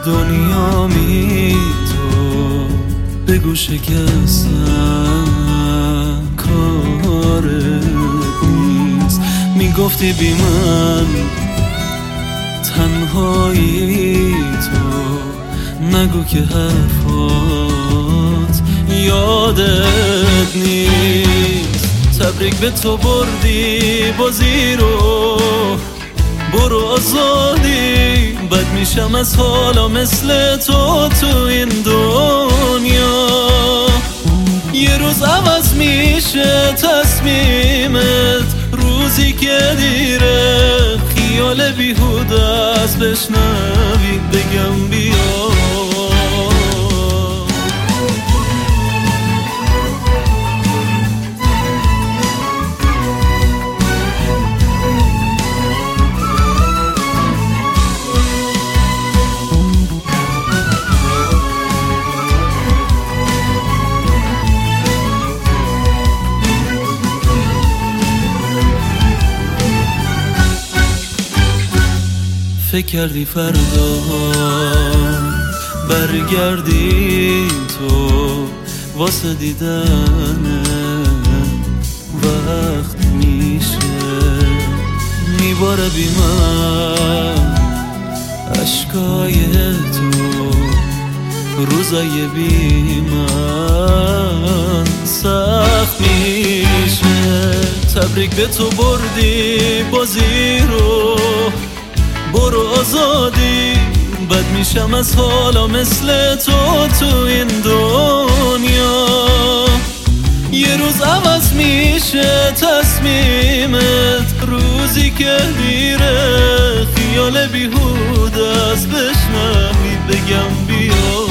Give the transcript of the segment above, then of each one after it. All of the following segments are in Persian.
دنیامی تو بگو شکستن کارت نیست. میگفتی بی من تنهایی تو، نگو که حرفات یادت نیست. تبریک به تو بردی بازی رو، برو آزادی. بد میشم از حالا مثل تو این دنیا. یه روز عوض میشه تصمیمت، روزی که دیره خیال بیهوده است بشنوی بگم بیا. فکر کردی فردا برگردی تو، واسه دیدن وقت میشه میباره بی من اشکای تو، روزای بی من سخت میشه. تبریک به تو بردی بازی رو، برو آزادی. بد میشم از حالا مثل تو این دنیا. یه روز عوض میشه تصمیمت، روزی که دیره خیال بیهوده است بشنوی بگم بیا.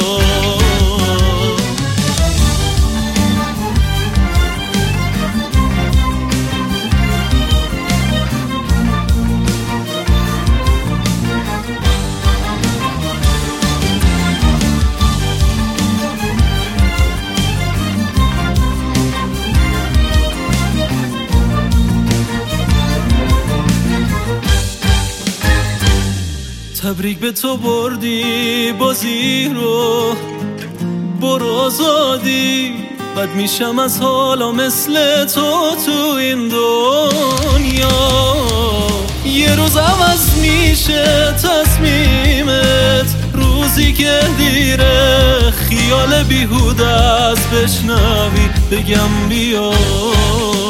تبریک به تو بردی بازی رو، برو آزادی. بد میشم از حالا مثل تو این دنیا. یه روز عوض میشه تصمیمت، روزی که دیره خیال بیهوده است بشنوی بگم بیا.